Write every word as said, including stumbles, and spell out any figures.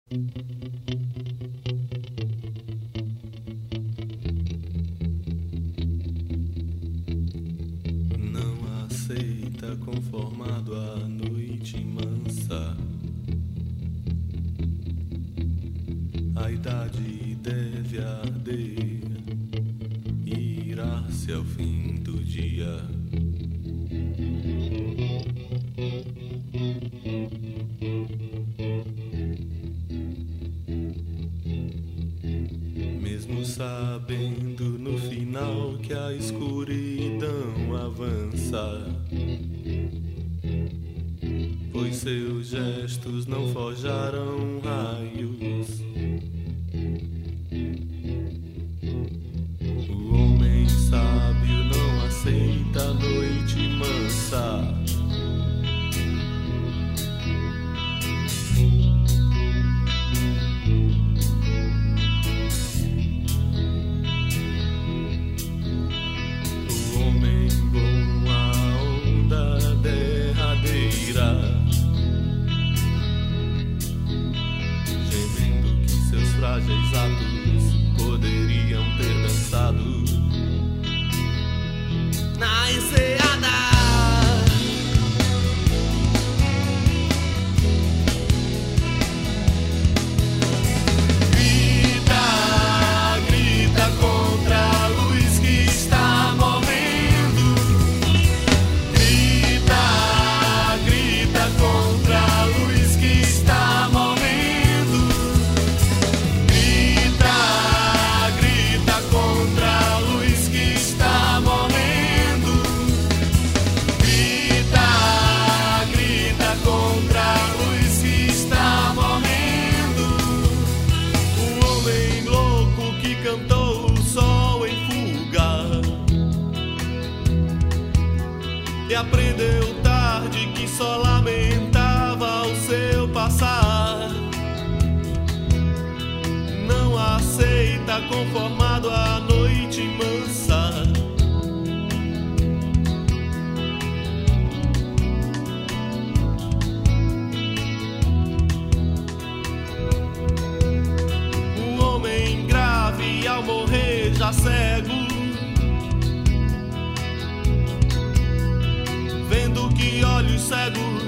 Não aceita conformado a noite mansa. A idade deve arder, irá-se ao fim do dia. Mesmo sabendo no final que a escuridão avança, pois seus gestos não forjaram raios. O homem sábio não aceita a noite mansa. O homem bom a onda derradeira, gemendo que seus frágeis atos poderiam ter dançado na enseada. Grita, grita contra a luz que está morrendo. Grita, grita contra a luz que está morrendo. Grita, grita contra a luz que está morrendo. Grita, grita contra a luz que está morrendo. O homem louco que cantou o sol em fuga e aprendeu tarde que só lamentava o seu passar. Não aceita conformado a noite mansa. O homem grave ao morrer já cego, vendo que olhos cegos